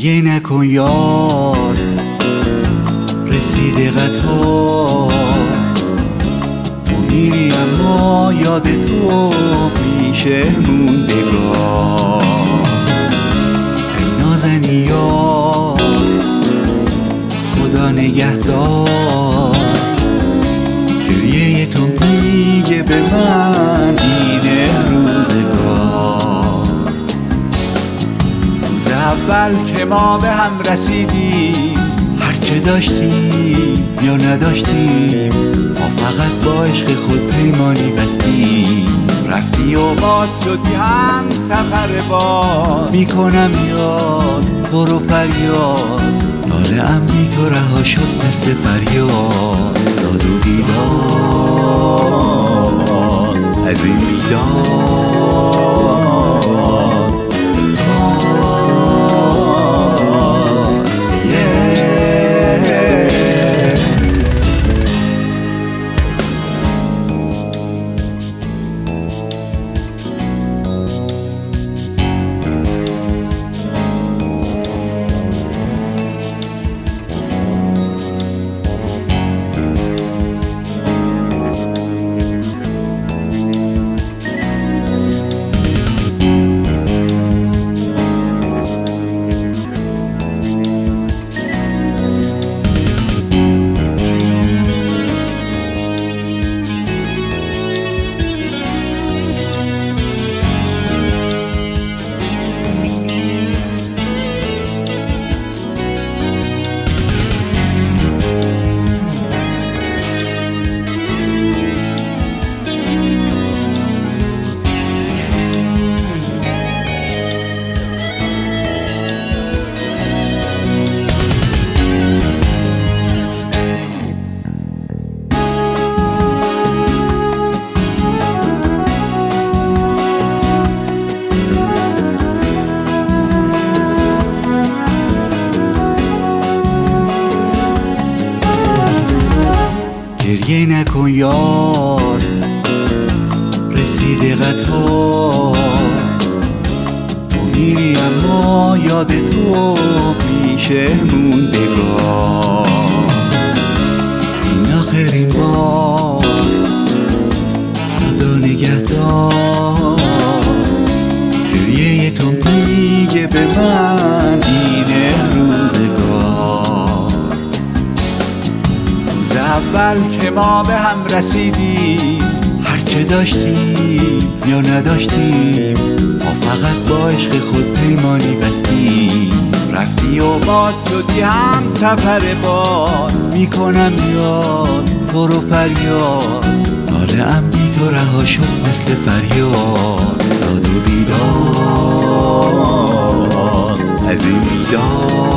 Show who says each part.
Speaker 1: گریه نکن یار، رسیده قطار، تو میری اما یاد تو میشه موندگار. ای نازنی یار، خدا نگهدار، گریه تو میگه به من اینه روزگار. روز اول که ما به هم رسیدیم، هرچه داشتیم یا نداشتیم، ما فقط با عشق خود پیمانی بستیم. رفتی و باز شدی هم سفر باز، میکنم یاد تو رو فریاد، حالم بی تو رها شد مثل فریاد. داد و بیداد از این بیداد، گریه نکن یار، رسیده قطار، تو میری اما یاد تو میشه موندگار. این آخرین بار، خدا نگهدار، گریه تو میگه به من اینه روزگار. اول که ما به هم رسیدیم، هرچه داشتیم یا نداشتیم، ما فقط با عشق خود پیمانی بستیم. رفتی و باز شدی هم سفر باز، میکنم یاد تو رو فریاد، حالم بی تو رها شد مثل فریاد. داد و بیداد از این بیداد.